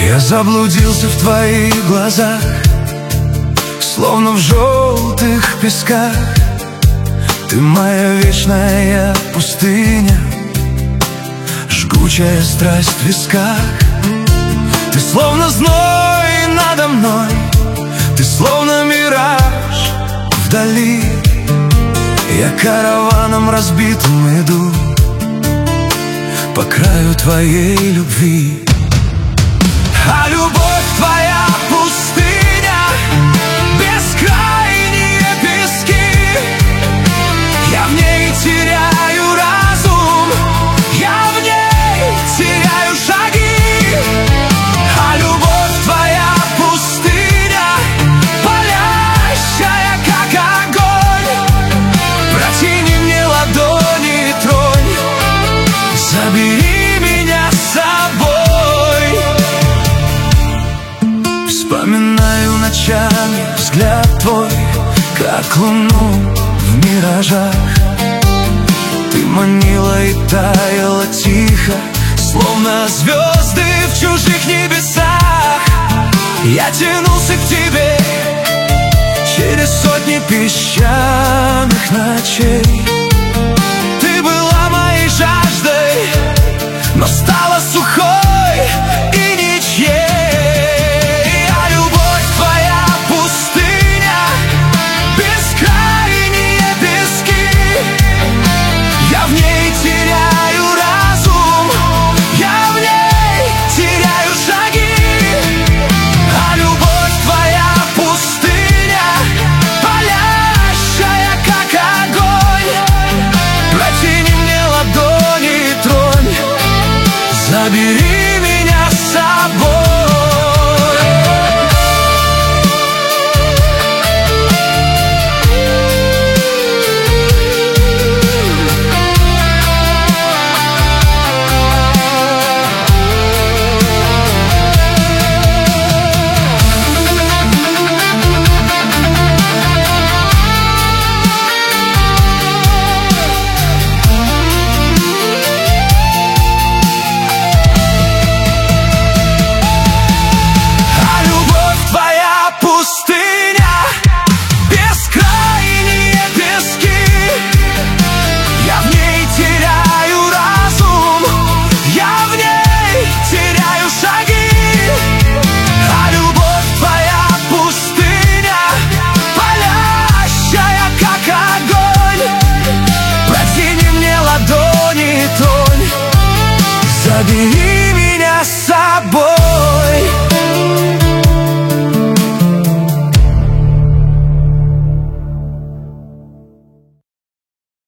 Я заблудился в твоих глазах, словно в желтых песках. Ты моя вечная пустыня, жгучая страсть в висках. Ты словно зной надо мной, ты словно мираж вдали. Я караваном разбитым иду по краю твоей любви. А любовь твоя пустыня, бескрайние пески. Я в ней теряю разум, я в ней теряю шаги. А любовь твоя пустыня, палящая как огонь. Протяни мне ладони, тронь, забери меня с собой. Вспоминаю ночами взгляд твой, как луну в миражах. Ты манила и таяла тихо, словно звезды в чужих небесах. Я тянулся к тебе через сотни песчаных ночей. Ты была моей жаждой, но стала